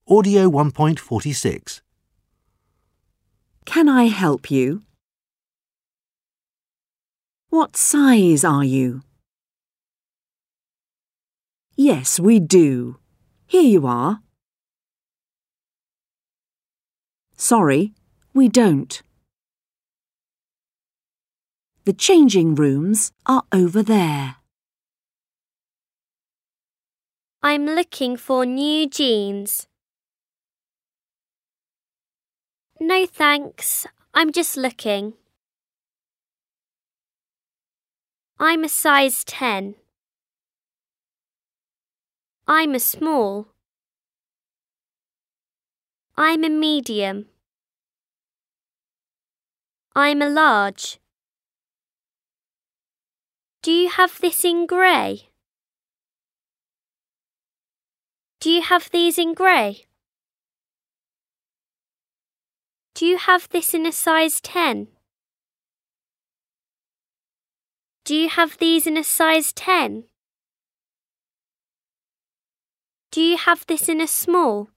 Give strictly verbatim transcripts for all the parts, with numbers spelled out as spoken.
Audio one point four six. Can I help you? What size are you? Yes, we do. Here you are. Sorry, we don't. The changing rooms are over there. I'm looking for new jeans. No thanks, I'm just looking. I'm a size ten. I'm a small. I'm a medium. I'm a large. Do you have this in grey? Do you have these in grey? Do you have this in a size ten? Do you have these in a size ten? Do you have this in a small?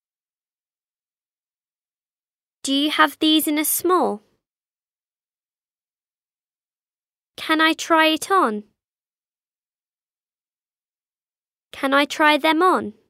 Do you have these in a small? Can I try it on? Can I try them on?